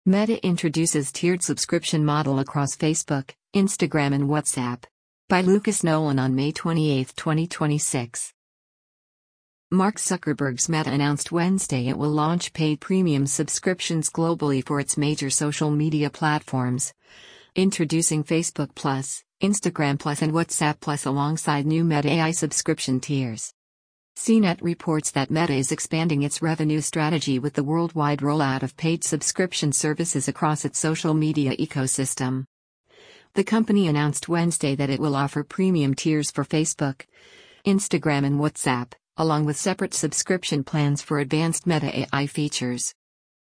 Meta introduces tiered subscription model across Facebook, Instagram and WhatsApp. By Lucas Nolan on May 28, 2026. Mark Zuckerberg's Meta announced Wednesday it will launch paid premium subscriptions globally for its major social media platforms, introducing Facebook Plus, Instagram Plus and WhatsApp Plus alongside new Meta AI subscription tiers. CNET reports that Meta is expanding its revenue strategy with the worldwide rollout of paid subscription services across its social media ecosystem. The company announced Wednesday that it will offer premium tiers for Facebook, Instagram and WhatsApp, along with separate subscription plans for advanced Meta AI features.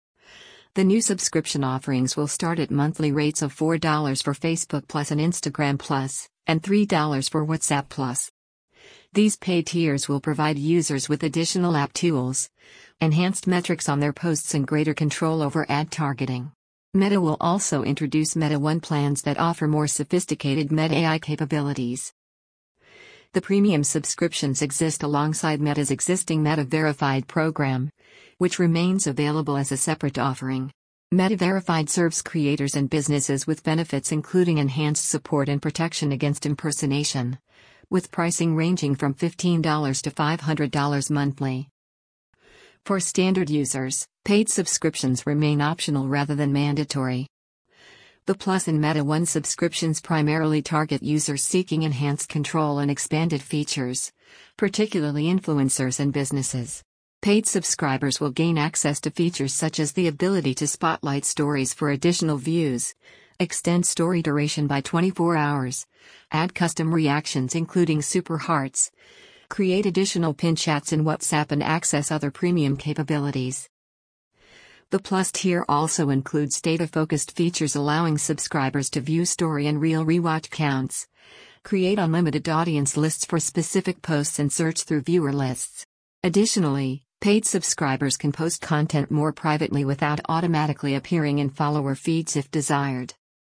The new subscription offerings will start at monthly rates of $4 for Facebook Plus and Instagram Plus, and $3 for WhatsApp Plus. These paid tiers will provide users with additional app tools, enhanced metrics on their posts and greater control over ad targeting. Meta will also introduce Meta One plans that offer more sophisticated Meta AI capabilities. The premium subscriptions exist alongside Meta's existing Meta Verified program, which remains available as a separate offering. Meta Verified serves creators and businesses with benefits including enhanced support and protection against impersonation, with pricing ranging from $15 to $500 monthly. For standard users, paid subscriptions remain optional rather than mandatory. The Plus and Meta One subscriptions primarily target users seeking enhanced control and expanded features, particularly influencers and businesses. Paid subscribers will gain access to features such as the ability to spotlight stories for additional views, extend story duration by 24 hours, add custom reactions including super hearts, create additional pin chats in WhatsApp and access other premium capabilities. The Plus tier also includes data-focused features allowing subscribers to view story and reel rewatch counts, create unlimited audience lists for specific posts and search through viewer lists. Additionally, paid subscribers can post content more privately without automatically appearing in follower feeds if desired.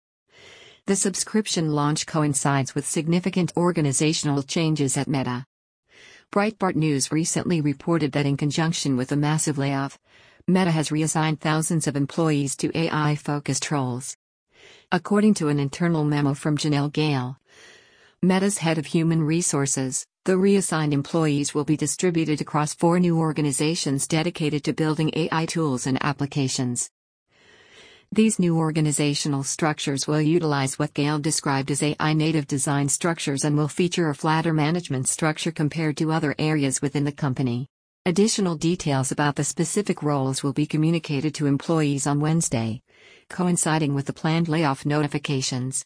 The subscription launch coincides with significant organizational changes at Meta. Breitbart News recently reported that in conjunction with a massive layoff, Meta has reassigned thousands of employees to AI-focused roles. According to an internal memo from Janelle Gale, Meta's head of human resources, the reassigned employees will be distributed across 4 new organizations dedicated to building AI tools and applications. These new organizational structures will utilize what Gale described as AI-native design structures and will feature a flatter management structure compared to other areas within the company. Additional details about the specific roles will be communicated to employees on Wednesday, coinciding with the planned layoff notifications.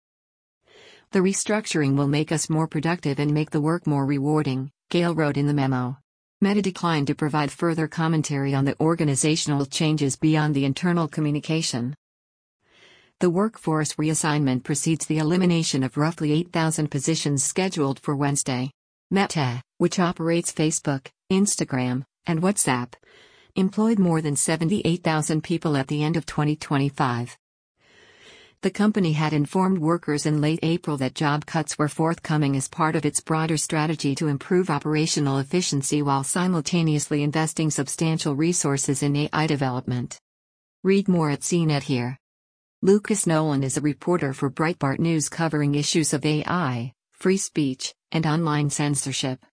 The restructuring will make us more productive and make the work more rewarding, Gale wrote in the memo. Meta declined to provide further commentary on the organizational changes beyond the internal communication. The workforce reassignment precedes the elimination of roughly 8,000 positions scheduled for Wednesday. Meta, which operates Facebook, Instagram, and WhatsApp, employed more than 78,000 people at the end of 2025. The company had informed workers in late April that job cuts were forthcoming as part of its broader strategy to improve operational efficiency while simultaneously investing substantial resources in AI development. Read more at CNET here. Lucas Nolan is a reporter for Breitbart News covering issues of AI, free speech, and online censorship.